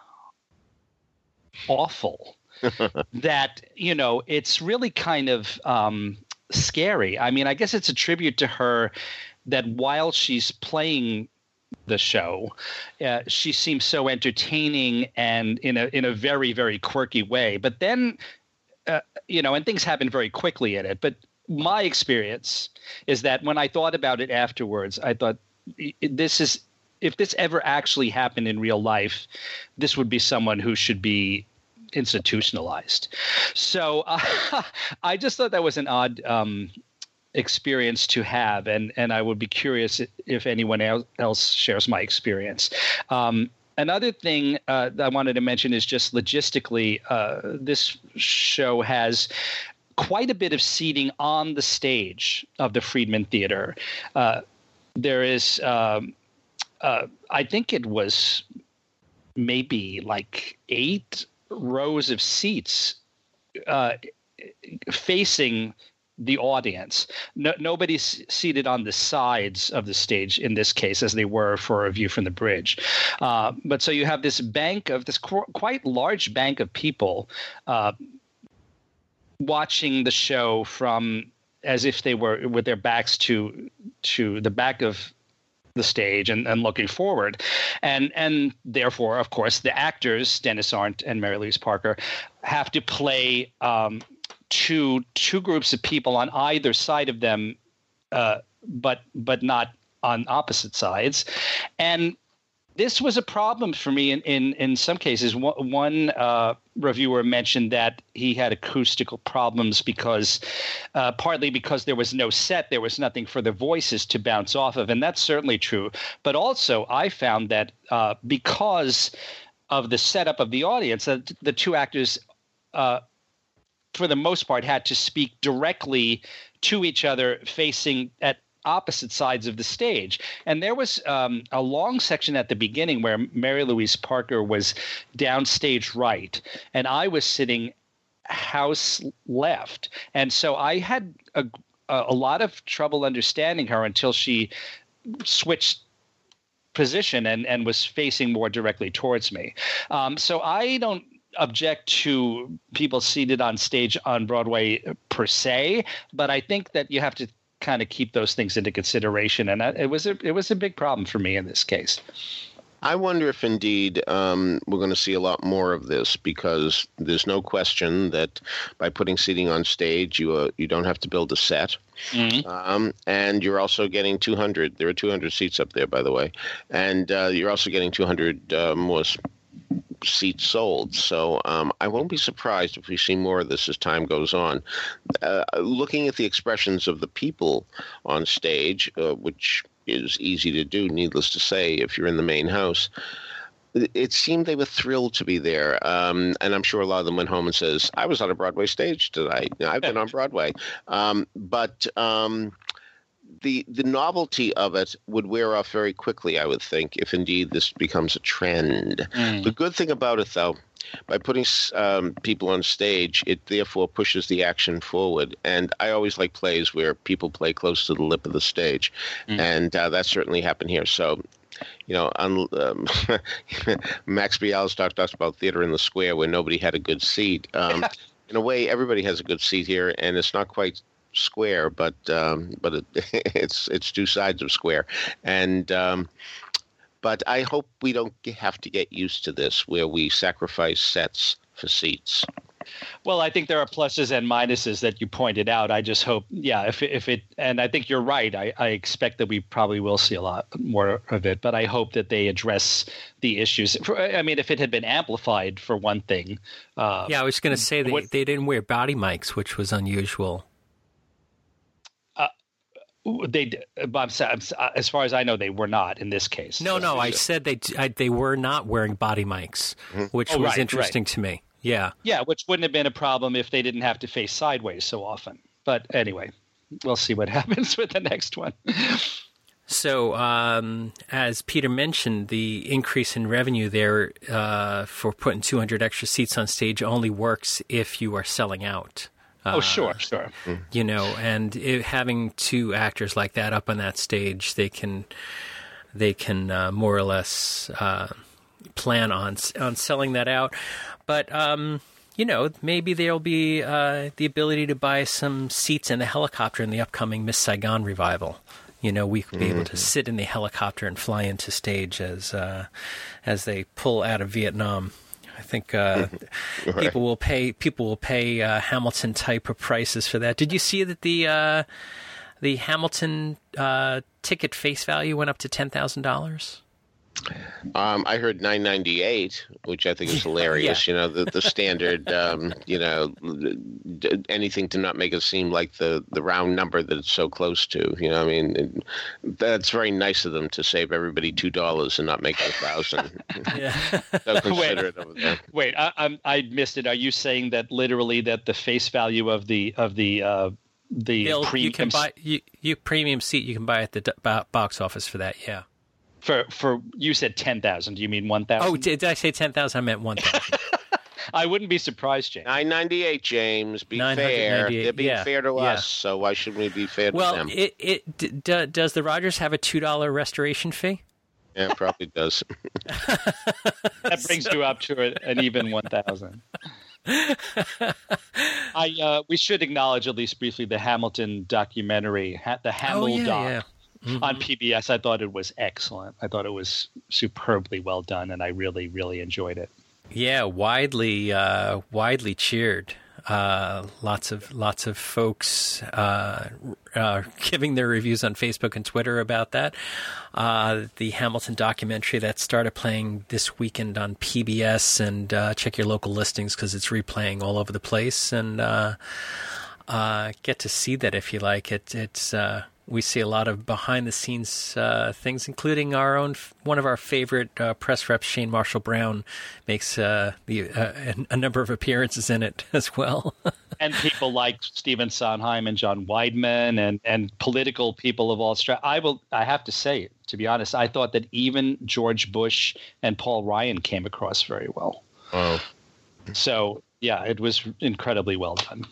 awful that, you know, it's really kind of um, scary. I mean, I guess it's a tribute to her that while she's playing the show, uh, she seems so entertaining and in a in a very, very quirky way. But then, uh, you know, and things happen very quickly in it. But my experience is that when I thought about it afterwards, I thought, this is, if this ever actually happened in real life, this would be someone who should be institutionalized. So uh, I just thought that was an odd um, experience to have, and and I would be curious if anyone else shares my experience. Um, another thing uh, that I wanted to mention is just logistically, uh, this show has quite a bit of seating on the stage of the Friedman Theater. Uh, there is, um, uh, I think it was maybe like eight rows of seats uh, facing the audience. No, nobody's seated on the sides of the stage in this case, as they were for a view from the bridge. Uh, but so you have this bank of this qu- quite large bank of people uh, watching the show from as if they were with their backs to to the back of the stage and, and looking forward. And and therefore, of course, the actors, Dennis Arndt and Mary Louise Parker, have to play um, to two groups of people on either side of them, uh, but but not on opposite sides. And this was a problem for me in in, in some cases. One, one uh, reviewer mentioned that he had acoustical problems because uh, partly because there was no set, there was nothing for the voices to bounce off of, and that's certainly true. But also, I found that uh, because of the setup of the audience, uh, the two actors uh, for the most part, had to speak directly to each other facing at opposite sides of the stage. And there was um, a long section at the beginning where Mary Louise Parker was downstage right, and I was sitting house left. And so I had a, a lot of trouble understanding her until she switched position and, and was facing more directly towards me. Um, so I don't object to people seated on stage on Broadway per se, but I think that you have to kind of keep those things into consideration, and it was a it was a big problem for me in this case. I wonder if indeed um, we're going to see a lot more of this, because there's no question that by putting seating on stage, you uh, you don't have to build a set, mm-hmm. um, and you're also getting two hundred. There are two hundred seats up there, by the way, and uh, you're also getting two hundred uh, more seats sold. So um, I won't be surprised if we see more of this as time goes on. Uh, looking at the expressions of the people on stage, uh, which is easy to do, needless to say, if you're in the main house, it seemed they were thrilled to be there. Um, and I'm sure a lot of them went home and says, I was on a Broadway stage tonight. I've been on Broadway. Um, but um, the the novelty of it would wear off very quickly, I would think, if indeed this becomes a trend. Mm. The good thing about it, though, by putting um, people on stage, it therefore pushes the action forward. And I always like plays where people play close to the lip of the stage. Mm. And uh, that certainly happened here. So, you know, un, um, Max Bialystock talks about theater in the square where nobody had a good seat. Um, in a way, everybody has a good seat here, and it's not quite square, but um, but it, it's it's two sides of square. And um, but I hope we don't have to get used to this, where we sacrifice sets for seats. Well, I think there are pluses and minuses that you pointed out. I just hope, yeah, if it, if it, and I think you're right. I, I expect that we probably will see a lot more of it, but I hope that they address the issues. I mean, if it had been amplified, for one thing. Uh, yeah, I was going to say they, what, they didn't wear body mics, which was unusual. Uh, they, as far as I know, they were not in this case. No, no, I said they I, they were not wearing body mics, mm-hmm. which oh, was right, interesting right. to me. Yeah. Yeah, which wouldn't have been a problem if they didn't have to face sideways so often. But anyway, we'll see what happens with the next one. So, um, as Peter mentioned, the increase in revenue there uh, for putting two hundred extra seats on stage only works if you are selling out. Uh, oh, sure, sure. You know, and it, having two actors like that up on that stage, they can they can uh, more or less uh, plan on on selling that out. But, um, you know, maybe there'll be uh, the ability to buy some seats in the helicopter in the upcoming Miss Saigon revival. You know, we could be mm-hmm. able to sit in the helicopter and fly into stage as uh, as they pull out of Vietnam. I think uh, right. people will pay people will pay uh, Hamilton type of prices for that. Did you see that the uh, the Hamilton uh, ticket face value went up to ten thousand dollars? Um, I heard nine ninety-eight, which I think is hilarious. Yeah. You know, the the standard, um, you know, d- anything to not make it seem like the, the round number that it's so close to. You know, I mean, it, that's very nice of them to save everybody two dollars and not make it a thousand. Yeah. So considerate wait, over there. Wait, I, I'm I missed it. Are you saying that literally that the face value of the of the uh, the Bill, premium you can buy you, you premium seat you can buy at the d- box office for that? Yeah. For for you said ten thousand. Do you mean one thousand? Oh, did, did I say ten thousand? I meant one thousand. I wouldn't be surprised, James. nine ninety-eight, James. Be fair. They're being yeah, fair to yeah. us, so why shouldn't we be fair well, to them? Well, it it d- d- does the Rogers have a two dollar restoration fee? Yeah, it probably does. That brings so... you up to a, an even one thousand. I uh, we should acknowledge at least briefly the Hamilton documentary, the Hamil oh, yeah, doc. Yeah. Mm-hmm. On P B S. I thought it was excellent. I thought it was superbly well done, and I really, really enjoyed it. Yeah, widely, uh, widely cheered. Uh, lots of lots of folks uh, uh, giving their reviews on Facebook and Twitter about that. Uh, the Hamilton documentary that started playing this weekend on P B S, and uh, check your local listings because it's replaying all over the place. And uh, uh, get to see that if you like it. It's uh, we see a lot of behind-the-scenes uh, things, including our own one of our favorite uh, press reps, Shane Marshall Brown, makes uh, the uh, a number of appearances in it as well. And people like Stephen Sondheim and John Weidman, and and political people of all strata. I will. I have to say, to be honest, I thought that even George Bush and Paul Ryan came across very well. Oh, so yeah, it was incredibly well done.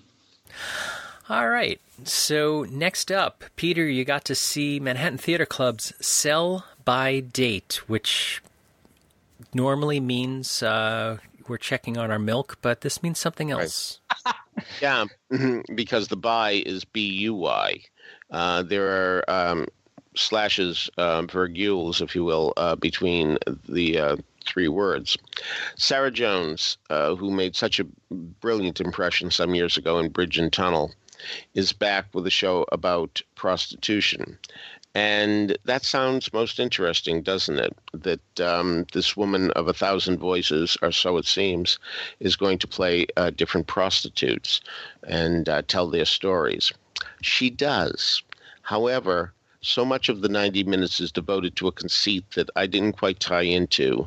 All right. So next up, Peter, you got to see Manhattan Theater Club's Sell by Date, which normally means uh, we're checking on our milk, but this means something else. Right. Yeah, because the buy is B U Y. Uh, there are um, slashes, um, virgules, if you will, uh, between the uh, three words. Sarah Jones, uh, who made such a brilliant impression some years ago in Bridge and Tunnel, is back with a show about prostitution. And that sounds most interesting, doesn't it? That um, this woman of a thousand voices, or so it seems, is going to play uh, different prostitutes and uh, tell their stories. She does. However, so much of the ninety minutes is devoted to a conceit that I didn't quite tie into.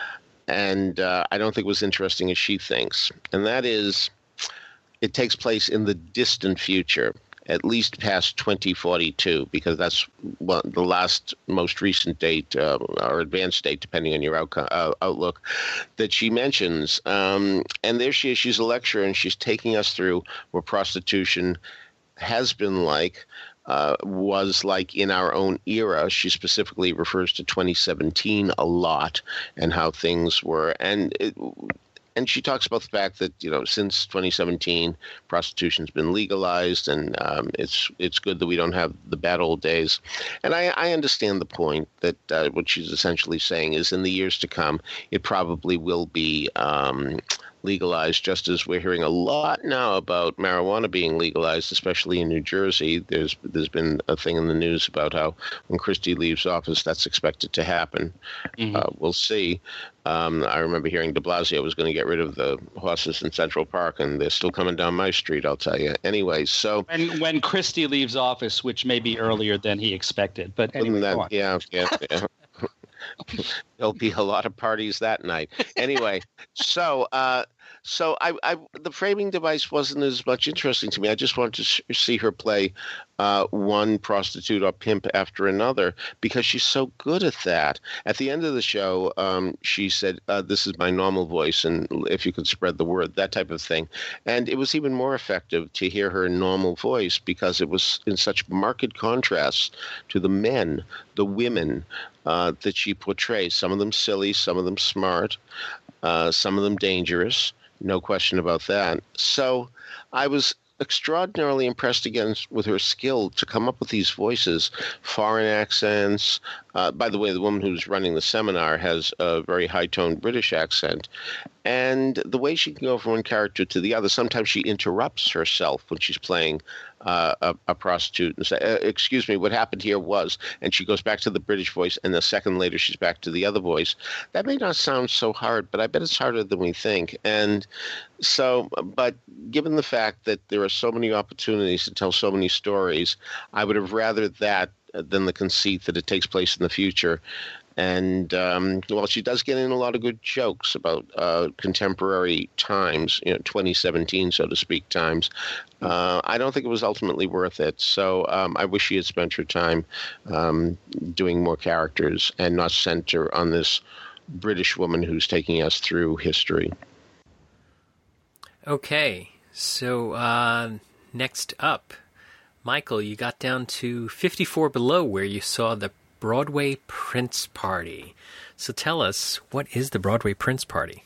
And uh, I don't think it was interesting as she thinks. And that is, it takes place in the distant future, at least past twenty forty-two, because that's well, the last most recent date uh, or advanced date, depending on your outcome, uh, outlook, that she mentions. Um, and there she is. She's a lecturer, and she's taking us through what prostitution has been like, uh, was like in our own era. She specifically refers to twenty seventeen a lot and how things were. And it, And she talks about the fact that, you know, since twenty seventeen, prostitution's been legalized, and um, it's it's good that we don't have the bad old days. And I, I understand the point that uh, what she's essentially saying is in the years to come, it probably will be um, legalized, just as we're hearing a lot now about marijuana being legalized, especially in New Jersey. There's there's been a thing in the news about how when Christie leaves office, that's expected to happen. Mm-hmm. Uh, we'll see. Um, I remember hearing de Blasio was going to get rid of the horses in Central Park, and they're still coming down my street, I'll tell you. Anyway, so... When, when Christie leaves office, which may be earlier than he expected, but anyway, that, go on. Yeah, yeah, yeah. There'll be a lot of parties that night. Anyway, so... Uh, So I, I, the framing device wasn't as much interesting to me. I just wanted to sh- see her play uh, one prostitute or pimp after another because she's so good at that. At the end of the show, um, she said, uh, this is my normal voice, and if you could spread the word, that type of thing. And it was even more effective to hear her normal voice because it was in such marked contrast to the men, the women uh, that she portrays. Some of them silly, some of them smart, uh, some of them dangerous. No question about that. So I was extraordinarily impressed again with her skill to come up with these voices, foreign accents. Uh, by the way, the woman who's running the seminar has a very high-toned British accent. And the way she can go from one character to the other, sometimes she interrupts herself when she's playing uh, a, a prostitute and say, uh, excuse me, what happened here was, and she goes back to the British voice, and a second later she's back to the other voice. That may not sound so hard, but I bet it's harder than we think. And so, but given the fact that there are so many opportunities to tell so many stories, I would have rather that than the conceit that it takes place in the future. And, um, well, she does get in a lot of good jokes about uh, contemporary times, you know, twenty seventeen, so to speak, times. Uh, I don't think it was ultimately worth it. So um, I wish she had spent her time um, doing more characters and not center on this British woman who's taking us through history. Okay, so uh, next up, Michael, you got down to fifty-four Below, where you saw the Broadway Prince Party. So tell us, what is the Broadway Prince Party?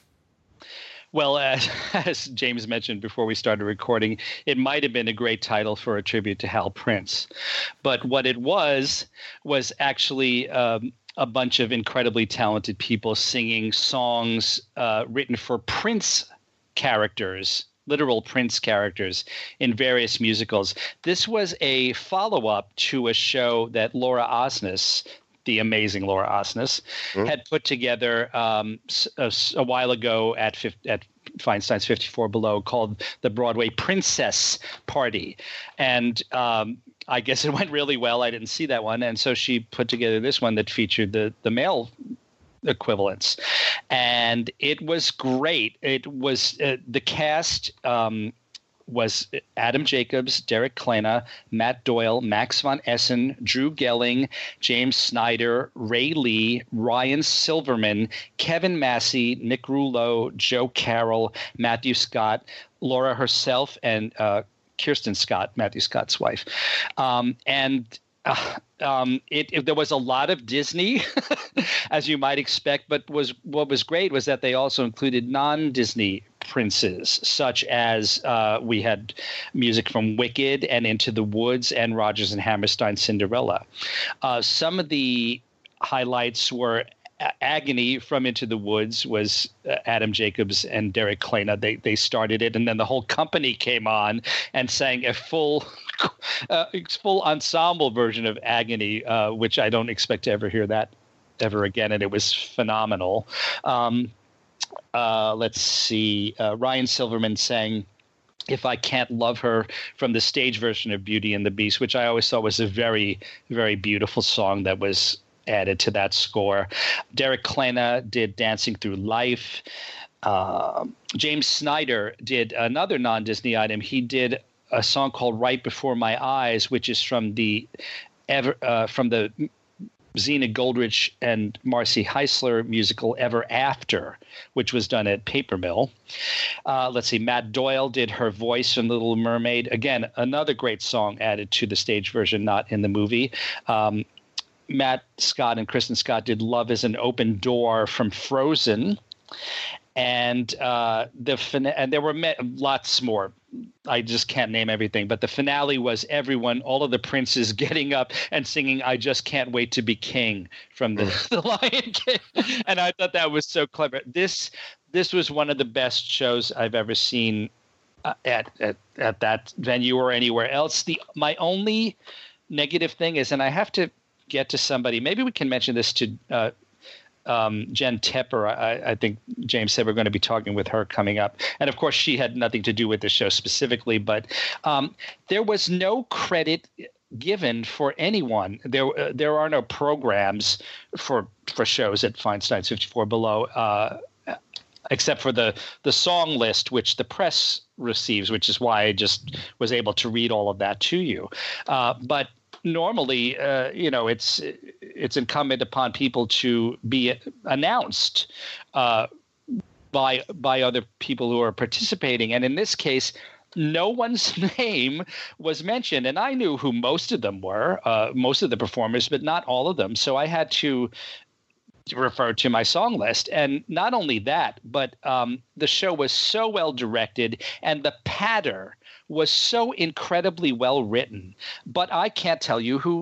Well, uh, as James mentioned before we started recording, it might have been a great title for a tribute to Hal Prince. But what it was, was actually um, a bunch of incredibly talented people singing songs uh, written for Prince characters, literal Prince characters in various musicals. This was a follow-up to a show that Laura Osnes, the amazing Laura Osnes, mm. had put together um, a, a while ago at at Feinstein's fifty-four Below, called the Broadway Princess Party. And um, I guess it went really well. I didn't see that one. And so she put together this one that featured the, the male equivalents. And it was great. It was uh, the cast um, was Adam Jacobs, Derek Klena, Matt Doyle, Max von Essen, Drew Gelling, James Snyder, Ray Lee, Ryan Silverman, Kevin Massey, Nick Rouleau, Joe Carroll, Matthew Scott, Laura herself, and uh, Kirsten Scott, Matthew Scott's wife. Um, and Uh, um, it, it, there was a lot of Disney, as you might expect, but was what was great was that they also included non-Disney princes, such as uh, we had music from Wicked and Into the Woods and Rodgers and Hammerstein's Cinderella. Uh, some of the highlights were Agony from Into the Woods was uh, Adam Jacobs and Derek Klena. They they started it, and then the whole company came on and sang a full uh, full ensemble version of Agony, uh, which I don't expect to ever hear that ever again, and it was phenomenal. Um, uh, let's see. Uh, Ryan Silverman sang If I Can't Love Her from the stage version of Beauty and the Beast, which I always thought was a very, very beautiful song that was added to that score. Derek Klena did Dancing Through Life. Uh, James Snyder did another non-Disney item. He did a song called Right Before My Eyes, which is from the ever uh, from the Zena Goldrich and Marcy Heisler musical Ever After, which was done at Paper Mill. Uh, let's see, Matt Doyle did Her Voice from The Little Mermaid. Again, another great song added to the stage version, not in the movie. Um, Matt Scott and Kristen Scott did Love is an Open Door from Frozen. And uh, the fin- and there were me- lots more. I just can't name everything. But the finale was everyone, all of the princes getting up and singing I Just Can't Wait to Be King from the, the Lion King. And I thought that was so clever. This this was one of the best shows I've ever seen uh, at, at at that venue or anywhere else. The my only negative thing is, and I have to get to somebody, maybe we can mention this to uh, um, Jen Tepper. I, I think James said we're going to be talking with her coming up. And of course, she had nothing to do with the show specifically, but um, there was no credit given for anyone. There uh, there are no programs for for shows at Feinstein's fifty-four Below, uh, except for the the song list, which the press receives, which is why I just was able to read all of that to you. Uh, but normally, uh, you know, it's it's incumbent upon people to be announced uh, by by other people who are participating, and in this case, no one's name was mentioned. And I knew who most of them were, uh, most of the performers, but not all of them. So I had to refer to my song list. And not only that, but um, the show was so well directed, and the patter was so incredibly well written. But I can't tell you who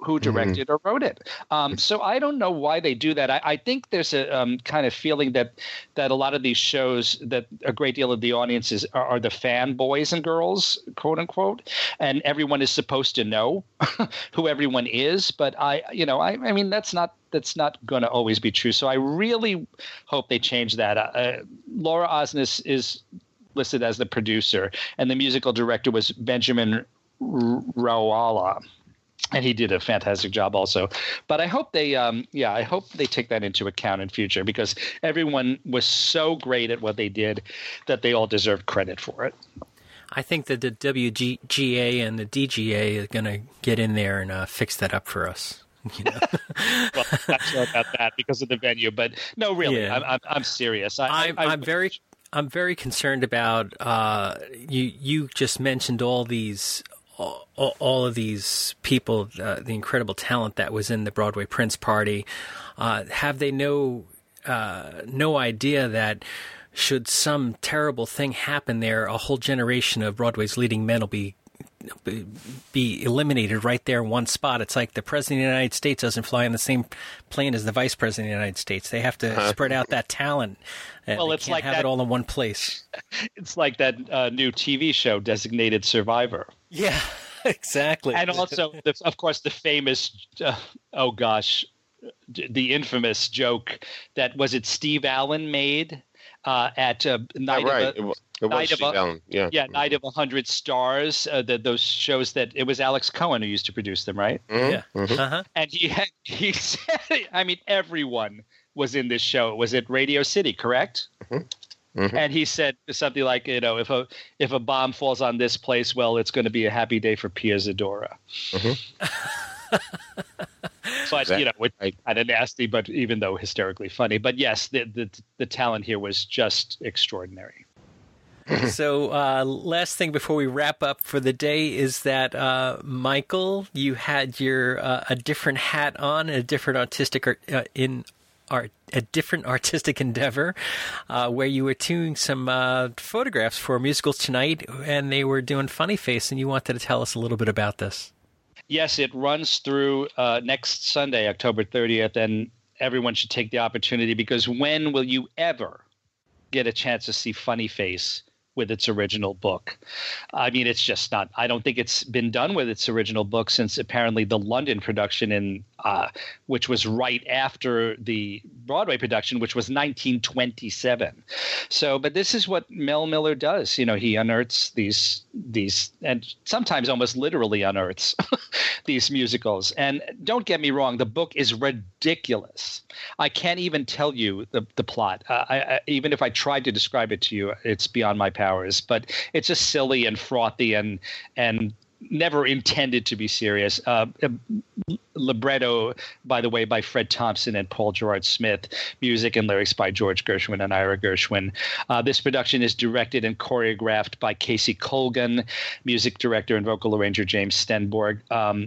who directed mm-hmm. or wrote it. Um, so I don't know why they do that. I, I think there's a um, kind of feeling that that a lot of these shows, that a great deal of the audiences are, are the fanboys and girls, quote unquote, and everyone is supposed to know who everyone is. But I, you know, I, I mean, that's not that's not going to always be true. So I really hope they change that. Uh, Laura Osnes is listed as the producer, and the musical director was Benjamin Rawala, and he did a fantastic job also. But I hope they, um, yeah, I hope they take that into account in future, because everyone was so great at what they did that they all deserve credit for it. I think that the W G A and the D G A are going to get in there and uh, fix that up for us. You know? Well, I'm not sure about that because of the venue, but no, really, yeah. I'm, I'm I'm serious. I, I'm, I, I, I'm very. I'm very concerned about uh, you. You just mentioned all these, all, all of these people, uh, the incredible talent that was in the Broadway Prince Party. Uh, have they no uh, no idea that should some terrible thing happen there, a whole generation of Broadway's leading men will be be eliminated right there in one spot? It's like the president of the United States doesn't fly on the same plane as the vice president of the United States. They have to uh, spread out that talent. And well, they it's can't like have that, it all in one place. It's like that uh, new T V show, Designated Survivor. Yeah, exactly. And also, the, of course, the famous, uh, oh gosh, the infamous joke that was it Steve Allen made uh, at uh, Night yeah, right. of a, it was, it Night was of a, yeah, yeah, Night of a Hundred Stars. Uh, the, those shows that it was Alex Cohen who used to produce them, right? Mm-hmm. Yeah. Mm-hmm. Uh-huh. And he had, he said, I mean, everyone was in this show. Was it Radio City, correct? Mm-hmm. Mm-hmm. And he said something like, you know, if a if a bomb falls on this place, well, it's going to be a happy day for Pia Zadora. Mm-hmm. But you know, it's kind of nasty, but even though hysterically funny. But yes, the the, the talent here was just extraordinary. So uh, last thing before we wrap up for the day is that, uh, Michael, you had your uh, a different hat on, a different artistic uh, in art, a different artistic endeavor, uh, where you were doing some uh, photographs for Musicals Tonight, and they were doing Funny Face, and you wanted to tell us a little bit about this. Yes, it runs through uh, next Sunday, October thirtieth, and everyone should take the opportunity, because when will you ever get a chance to see Funny Face with its original book? I mean, it's just not, I don't think it's been done with its original book since apparently the London production, in uh, which was right after the Broadway production, which was nineteen twenty-seven. So, but this is what Mel Miller does. You know, he unearths these, these, and sometimes almost literally unearths these musicals. And don't get me wrong, the book is ridiculous. I can't even tell you the, the plot. Uh, I, I, even if I tried to describe it to you, it's beyond my powers. But it's just silly and frothy and and never intended to be serious. Uh, libretto, by the way, by Fred Thompson and Paul Gerard Smith. Music and lyrics by George Gershwin and Ira Gershwin. Uh, this production is directed and choreographed by Casey Colgan, music director and vocal arranger James Stenborg. Um,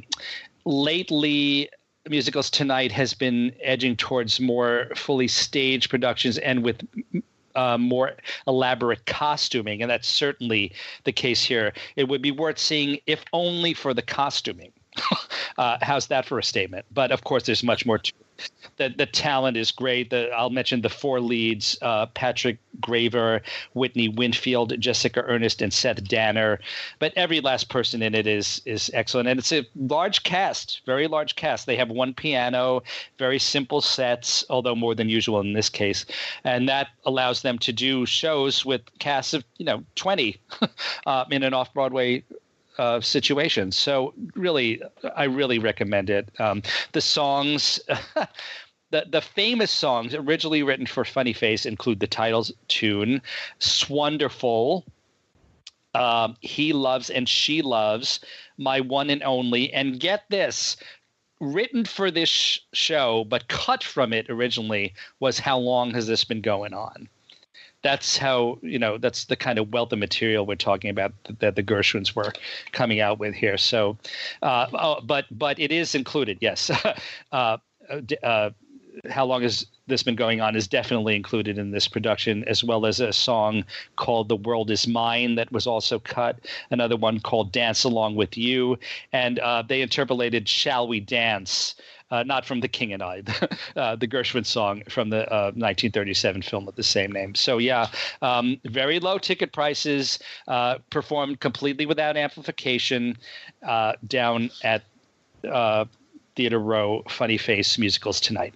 lately, Musicals Tonight has been edging towards more fully staged productions and with Uh, more elaborate costuming, and that's certainly the case here. It would be worth seeing if only for the costuming. uh, how's that for a statement? But of course, there's much more to it. The, the talent is great. The, I'll mention the four leads, uh, Patrick Graver, Whitney Winfield, Jessica Ernest, and Seth Danner. But every last person in it is is excellent. And it's a large cast, very large cast. They have one piano, very simple sets, although more than usual in this case. And that allows them to do shows with casts of, you know, twenty uh, in an off-Broadway Uh, situation. So really, I really recommend it. Um, the songs, the the famous songs originally written for Funny Face include the title tune, "Swonderful," um, "He Loves and She Loves," "My One and Only," and get this, written for this sh- show but cut from it originally was "How Long Has This Been Going On?" That's how, you know, that's the kind of wealth of material we're talking about that the Gershwins were coming out with here. So, uh, oh, but but it is included, yes. uh, uh, How Long Has This Been Going On is definitely included in this production, as well as a song called The World Is Mine that was also cut, another one called Dance Along With You, and uh, they interpolated Shall We Dance, uh, not from The King and I, uh, the Gershwin song from the uh, nineteen thirty-seven film with the same name. So yeah, um, very low ticket prices, uh, performed completely without amplification uh, down at uh, Theater Row Funny Face Musicals tonight.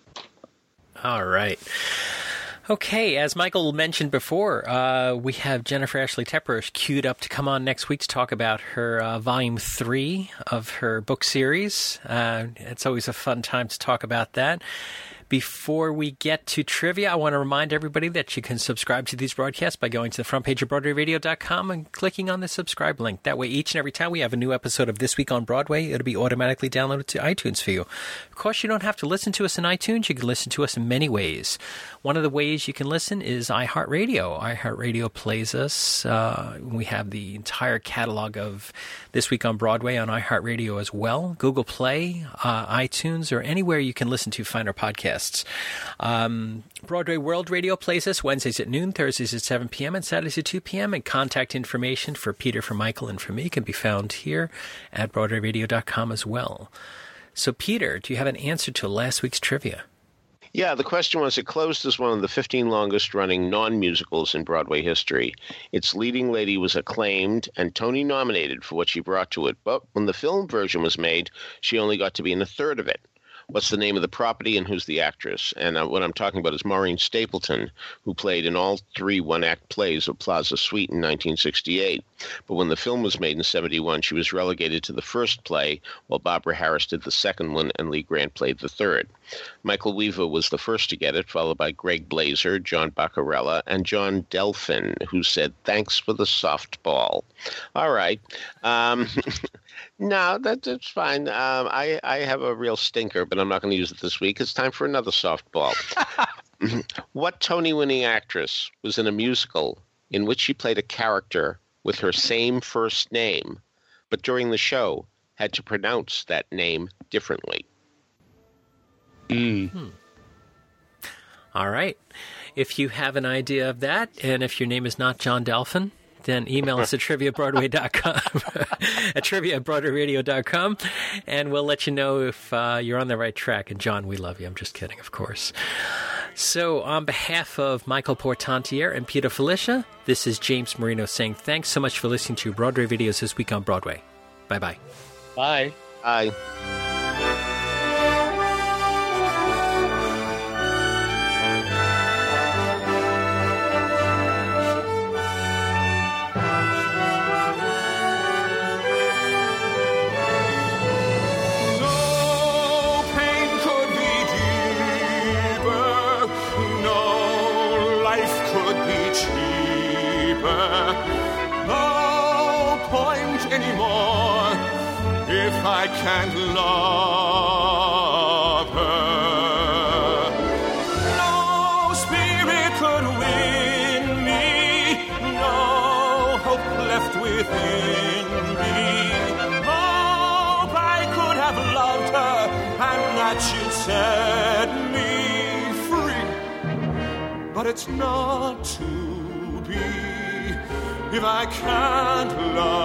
All right. Okay, as Michael mentioned before, uh, we have Jennifer Ashley Tepper queued up to come on next week to talk about her uh, volume three of her book series. Uh, it's always a fun time to talk about that. Before we get to trivia, I want to remind everybody that you can subscribe to these broadcasts by going to the front page of Broadway Radio dot com and clicking on the subscribe link. That way, each and every time we have a new episode of This Week on Broadway, it'll be automatically downloaded to iTunes for you. Of course, you don't have to listen to us in iTunes. You can listen to us in many ways. One of the ways you can listen is iHeartRadio. iHeartRadio plays us. Uh, we have the entire catalog of This Week on Broadway on iHeartRadio as well. Google Play, uh, iTunes, or anywhere you can listen to find our podcasts. Um, Broadway World Radio plays us Wednesdays at noon, Thursdays at seven p.m., and Saturdays at two p.m., and contact information for Peter, for Michael, and for me can be found here at Broadway Radio dot com as well. So, Peter, do you have an answer to last week's trivia? Yeah, the question was, it closed as one of the fifteen longest-running non-musicals in Broadway history. Its leading lady was acclaimed and Tony nominated for what she brought to it, but when the film version was made, she only got to be in a third of it. What's the name of the property and who's the actress? And uh, what I'm talking about is Maureen Stapleton, who played in all three one-act plays of Plaza Suite in nineteen sixty-eight. But when the film was made in seventy-one, she was relegated to the first play, while Barbara Harris did the second one and Lee Grant played the third. Michael Weaver was the first to get it, followed by Greg Blazer, John Baccarella, and John Delphin, who said, "Thanks for the softball." All right. Um, no, that, that's fine. Um, I, I have a real stinker, but I'm not going to use it this week. It's time for another softball. What Tony-winning actress was in a musical in which she played a character with her same first name, but during the show had to pronounce that name differently? Mm. Hmm. All right. If you have an idea of that, and if your name is not John Delphin, then email us at trivia broadway dot com, at trivia at broadway radio dot com, and we'll let you know if uh, you're on the right track. And John, we love you. I'm just kidding, of course. So on behalf of Michael Portantiere and Peter Felicia, this is James Marino saying thanks so much for listening to Broadway Videos This Week on Broadway. Bye-bye. Bye. Bye. Anymore, if I can't love her. No spirit could win me, no hope left within me. Hope I could have loved her, and that she'd set me free. But it's not to be if I can't love